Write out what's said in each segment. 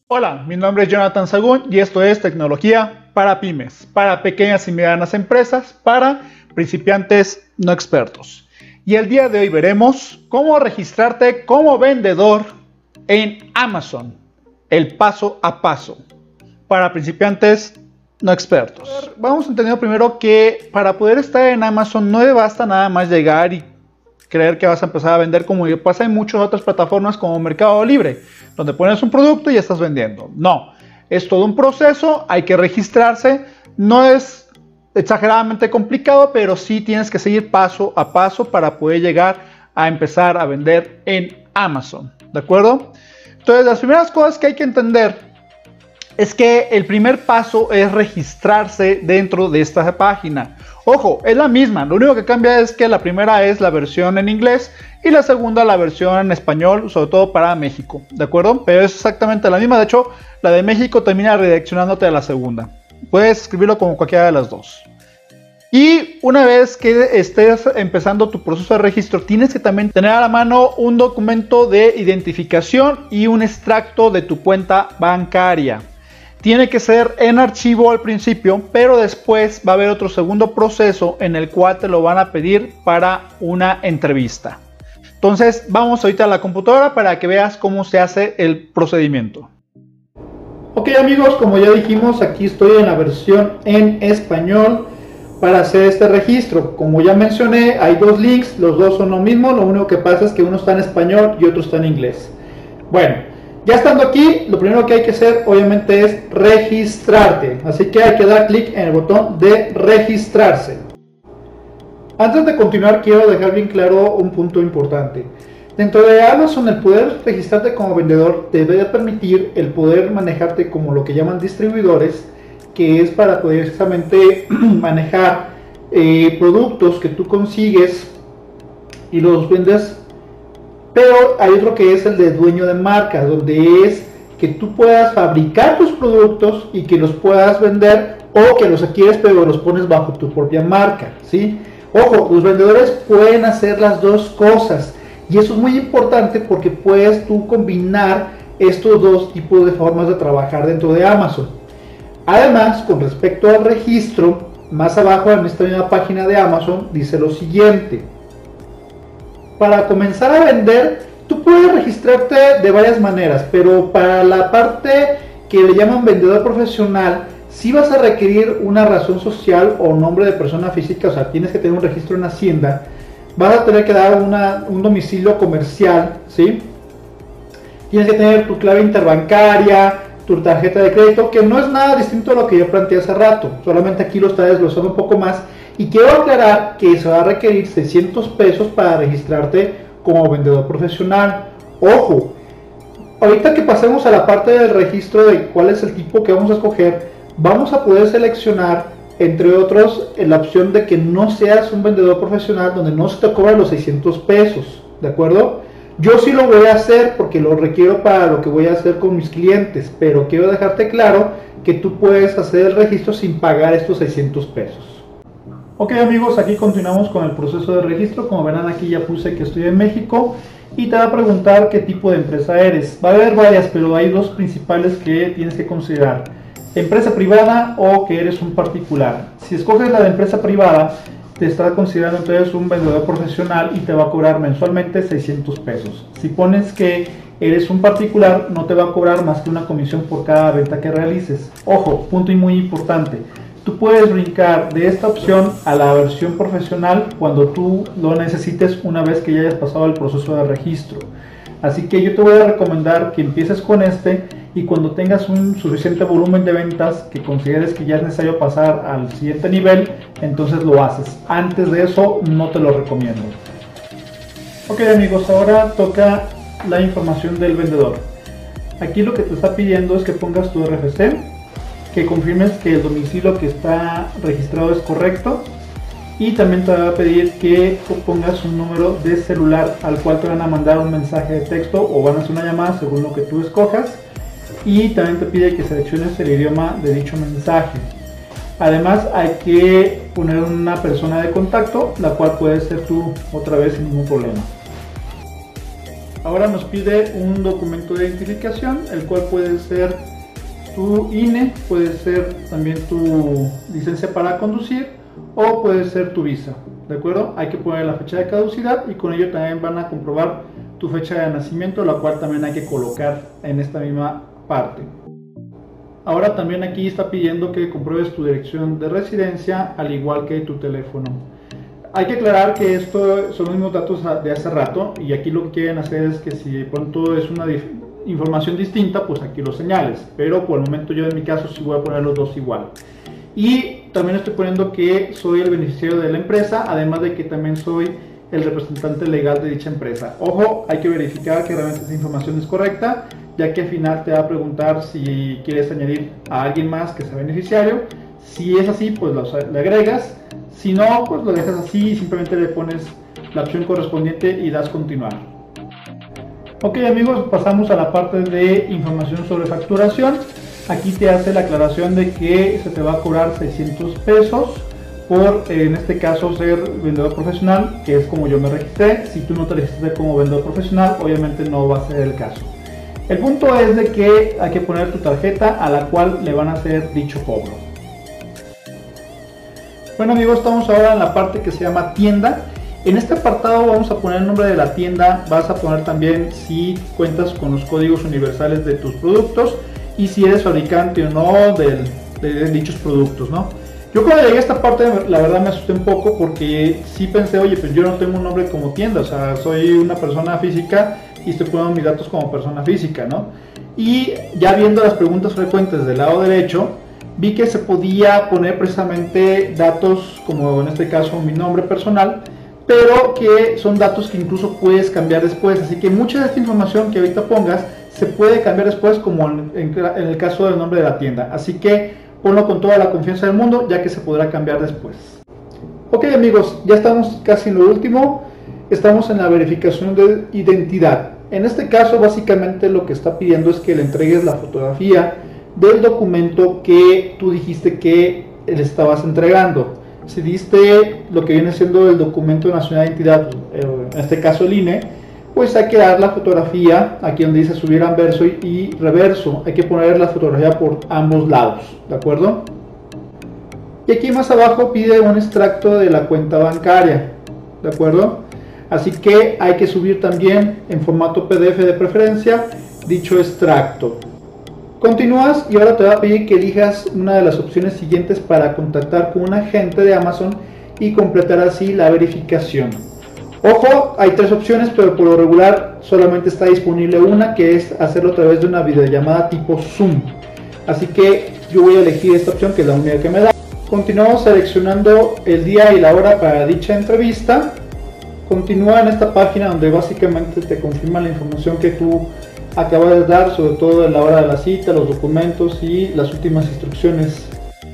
Hola, mi nombre es Jonathan Sagún y esto es Tecnología para Pymes, para pequeñas y medianas empresas, para principiantes no expertos. Y el día de hoy veremos cómo registrarte como vendedor en Amazon, el paso a paso, para principiantes no expertos. Vamos entendiendo primero que para poder estar en Amazon no te basta nada más llegar y creer que vas a empezar a vender como pasa en muchas otras plataformas como Mercado Libre, donde pones un producto y ya estás vendiendo. No, es todo un proceso, hay que registrarse, no es exageradamente complicado, pero sí tienes que seguir paso a paso para poder llegar a empezar a vender en Amazon, ¿de acuerdo? Entonces, las primeras cosas que hay que entender es que el primer paso es registrarse dentro de esta página. Ojo, es la misma, lo único que cambia es que la primera es la versión en inglés y la segunda la versión en español, sobre todo para México, ¿de acuerdo? Pero es exactamente la misma, de hecho, la de México termina redireccionándote a la segunda. Puedes escribirlo como cualquiera de las dos. Y una vez que estés empezando tu proceso de registro, tienes que también tener a la mano un documento de identificación y un extracto de tu cuenta bancaria. Tiene que ser en archivo al principio, pero después va a haber otro segundo proceso en el cual te lo van a pedir para una entrevista. Entonces vamos ahorita a la computadora para que veas cómo se hace el procedimiento. Ok amigos, como ya dijimos, aquí estoy en la versión en español para hacer este registro. Como ya mencioné, hay dos links, los dos son lo mismo, lo único que pasa es que uno está en español y otro está en inglés. Bueno. Ya estando aquí, lo primero que hay que hacer obviamente es registrarte, así que hay que dar clic en el botón de registrarse. Antes de continuar, quiero dejar bien claro un punto importante. Dentro de Amazon, el poder registrarte como vendedor te debe permitir el poder manejarte como lo que llaman distribuidores, que es para poder precisamente manejar productos que tú consigues y los vendes. Pero hay otro que es el de dueño de marca, donde es que tú puedas fabricar tus productos y que los puedas vender, o que los adquieres pero los pones bajo tu propia marca, ¿sí? Ojo, los vendedores pueden hacer las dos cosas y eso es muy importante porque puedes tú combinar estos dos tipos de formas de trabajar dentro de Amazon. Además, con respecto al registro, más abajo en esta misma página de Amazon dice lo siguiente: para comenzar a vender, tú puedes registrarte de varias maneras, pero para la parte que le llaman vendedor profesional, sí vas a requerir una razón social o nombre de persona física, o sea, tienes que tener un registro en Hacienda, vas a tener que dar un domicilio comercial, ¿sí? Tienes que tener tu clave interbancaria, tu tarjeta de crédito, que no es nada distinto a lo que yo planteé hace rato, solamente aquí lo está desglosando un poco más. Y quiero aclarar que se va a requerir 600 pesos para registrarte como vendedor profesional. Ojo, ahorita que pasemos a la parte del registro de cuál es el tipo que vamos a escoger, vamos a poder seleccionar, entre otros, la opción de que no seas un vendedor profesional, donde no se te cobran los 600 pesos, ¿de acuerdo? Yo sí lo voy a hacer porque lo requiero para lo que voy a hacer con mis clientes, pero quiero dejarte claro que tú puedes hacer el registro sin pagar estos 600 pesos. Ok amigos, aquí continuamos con el proceso de registro. Como verán, aquí ya puse que estoy en México y te va a preguntar qué tipo de empresa eres. Va a haber varias, pero hay dos principales que tienes que considerar: empresa privada o que eres un particular. Si escoges la de empresa privada, te está considerando entonces un vendedor profesional y te va a cobrar mensualmente 600 pesos. Si pones que eres un particular, no te va a cobrar más que una comisión por cada venta que realices. Ojo, punto muy importante: tú puedes brincar de esta opción a la versión profesional cuando tú lo necesites, una vez que ya hayas pasado el proceso de registro. Así que yo te voy a recomendar que empieces con este, y cuando tengas un suficiente volumen de ventas que consideres que ya es necesario pasar al siguiente nivel, entonces lo haces. Antes de eso no te lo recomiendo. Ok amigos, ahora toca la información del vendedor. Aquí lo que te está pidiendo es que pongas tu RFC, que confirmes que el domicilio que está registrado es correcto, y también te va a pedir que pongas un número de celular al cual te van a mandar un mensaje de texto o van a hacer una llamada según lo que tú escojas, y también te pide que selecciones el idioma de dicho mensaje. Además hay que poner una persona de contacto, la cual puedes ser tú otra vez sin ningún problema. Ahora nos pide un documento de identificación, el cual puede ser tu INE, puede ser también tu licencia para conducir o puede ser tu visa, ¿de acuerdo? Hay que poner la fecha de caducidad y con ello también van a comprobar tu fecha de nacimiento, la cual también hay que colocar en esta misma parte. Ahora también aquí está pidiendo que compruebes tu dirección de residencia al igual que tu teléfono. Hay que aclarar que esto son los mismos datos de hace rato y aquí lo que quieren hacer es que si de pronto es una información distinta, pues aquí lo señales, pero por el momento yo en mi caso sí voy a poner los dos igual. Y también estoy poniendo que soy el beneficiario de la empresa, además de que también soy el representante legal de dicha empresa. Ojo, hay que verificar que realmente esa información es correcta, ya que al final te va a preguntar si quieres añadir a alguien más que sea beneficiario. Si es así, pues le agregas. Si no, pues lo dejas así y simplemente le pones la opción correspondiente y das continuar. Ok amigos, pasamos a la parte de información sobre facturación. Aquí te hace la aclaración de que se te va a cobrar 600 pesos por, en este caso, ser vendedor profesional, que es como yo me registré. Si tú no te registraste como vendedor profesional, obviamente no va a ser el caso. El punto es de que hay que poner tu tarjeta a la cual le van a hacer dicho cobro. Bueno amigos, estamos ahora en la parte que se llama tienda. En este apartado vamos a poner el nombre de la tienda, vas a poner también si cuentas con los códigos universales de tus productos y si eres fabricante o no de dichos productos, ¿no? Yo cuando llegué a esta parte la verdad me asusté un poco porque sí pensé, oye, pues yo no tengo un nombre como tienda, o sea, soy una persona física y estoy poniendo mis datos como persona física, ¿no? Y ya viendo las preguntas frecuentes del lado derecho, vi que se podía poner precisamente datos como en este caso mi nombre personal, pero que son datos que incluso puedes cambiar después, así que mucha de esta información que ahorita pongas se puede cambiar después como en el caso del nombre de la tienda, así que ponlo con toda la confianza del mundo ya que se podrá cambiar después. Ok amigos, ya estamos casi en lo último, estamos en la verificación de identidad. En este caso básicamente lo que está pidiendo es que le entregues la fotografía del documento que tú dijiste que le estabas entregando. Si diste lo que viene siendo el documento nacional de identidad, en este caso el INE, pues hay que dar la fotografía aquí donde dice subir anverso y reverso, hay que poner la fotografía por ambos lados, ¿de acuerdo? Y aquí más abajo pide un extracto de la cuenta bancaria, ¿de acuerdo? Así que hay que subir también en formato PDF de preferencia dicho extracto. Continúas y ahora te va a pedir que elijas una de las opciones siguientes para contactar con un agente de Amazon y completar así la verificación. Ojo, hay tres opciones, pero por lo regular solamente está disponible una, que es hacerlo a través de una videollamada tipo Zoom. Así que yo voy a elegir esta opción, que es la única que me da. Continuamos seleccionando el día y la hora para dicha entrevista. Continúa en esta página donde básicamente te confirma la información que tú acabas de dar, sobre todo en la hora de la cita, los documentos y las últimas instrucciones.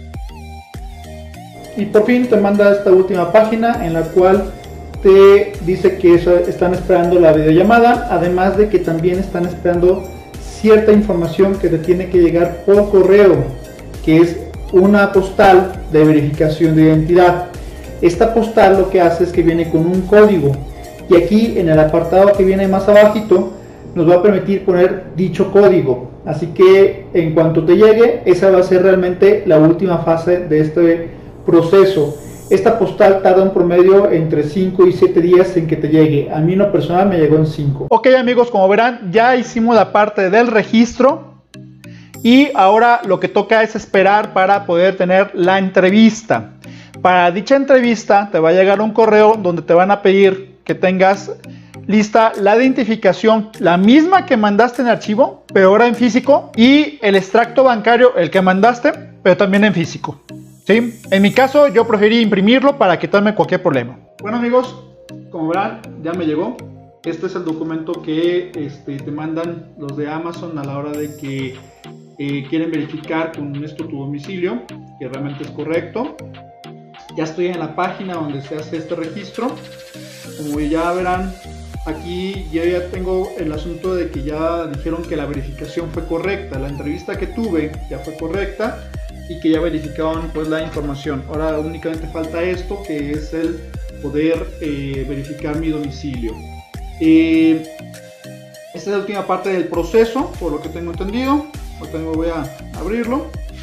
Y por fin te manda esta última página en la cual te dice que están esperando la videollamada, además de que también están esperando cierta información que te tiene que llegar por correo, que es una postal de verificación de identidad. Esta postal lo que hace es que viene con un código y aquí en el apartado que viene más abajito nos va a permitir poner dicho código, así que en cuanto te llegue, esa va a ser realmente la última fase de este proceso. Esta postal tarda un promedio entre 5 y 7 días en que te llegue. A mí en lo personal me llegó en 5. Ok amigos, como verán, ya hicimos la parte del registro y ahora lo que toca es esperar para poder tener la entrevista. Para dicha entrevista te va a llegar un correo donde te van a pedir que tengas lista la identificación, la misma que mandaste en archivo, pero ahora en físico, y el extracto bancario, el que mandaste, pero también en físico. ¿Sí? En mi caso yo preferí imprimirlo para quitarme cualquier problema. Bueno amigos, como verán, ya me llegó. Este es el documento que te mandan los de Amazon a la hora de que quieren verificar con esto tu domicilio, que realmente es correcto. Ya estoy en la página donde se hace este registro. Como ya verán, aquí yo ya tengo el asunto de que ya dijeron que la verificación fue correcta. La entrevista que tuve ya fue correcta y que ya verificaron pues la información. Ahora únicamente falta esto, que es el poder verificar mi domicilio. Esta es la última parte del proceso, por lo que tengo entendido. Ahorita me voy a abrirlo.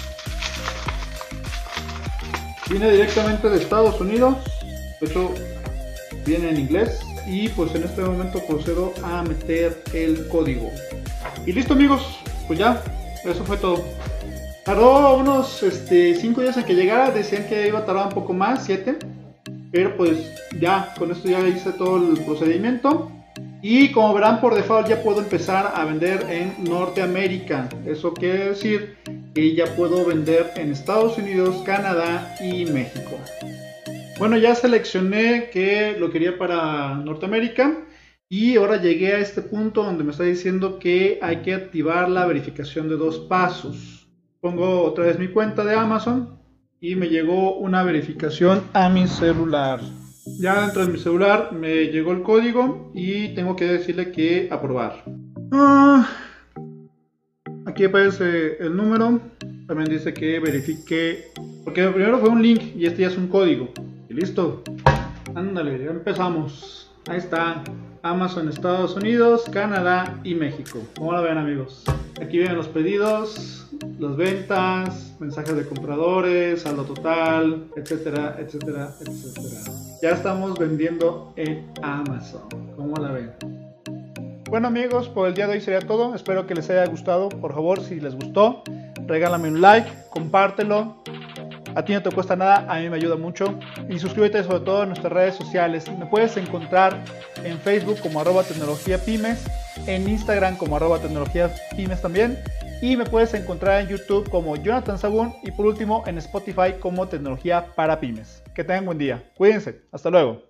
Viene directamente de Estados Unidos, de hecho viene en inglés, y pues en este momento procedo a meter el código. Y listo amigos, pues ya, eso fue todo. Tardó unos 5 días en que llegara, decían que iba a tardar un poco más, 7. Pero pues ya, con esto ya hice todo el procedimiento. Y como verán, por default ya puedo empezar a vender en Norteamérica. Eso quiere decir que ya puedo vender en Estados Unidos, Canadá y México. Bueno, ya seleccioné que lo quería para Norteamérica. Y ahora llegué a este punto donde me está diciendo que hay que activar la verificación de 2 pasos. Pongo otra vez mi cuenta de Amazon y me llegó una verificación a mi celular. Ya dentro de mi celular me llegó el código y tengo que decirle que aprobar. Aquí aparece el número. También dice que verifique, porque primero fue un link y este ya es un código. Y listo. Ándale, ya empezamos. Ahí está. Amazon Estados Unidos, Canadá y México. ¿Cómo lo ven amigos? Aquí vienen los pedidos, las ventas, mensajes de compradores, saldo total, etcétera, etcétera, etcétera. Ya estamos vendiendo en Amazon. ¿Cómo la ven? Bueno amigos, por el día de hoy sería todo. Espero que les haya gustado. Por favor, si les gustó, regálame un like, compártelo. A ti no te cuesta nada, a mí me ayuda mucho. Y suscríbete sobre todo a nuestras redes sociales. Me puedes encontrar en Facebook como @tecnologiapymes, en Instagram como @tecnologiapymes también. Y me puedes encontrar en YouTube como Jonathan Sagún y por último en Spotify como Tecnología para Pymes. Que tengan buen día. Cuídense. Hasta luego.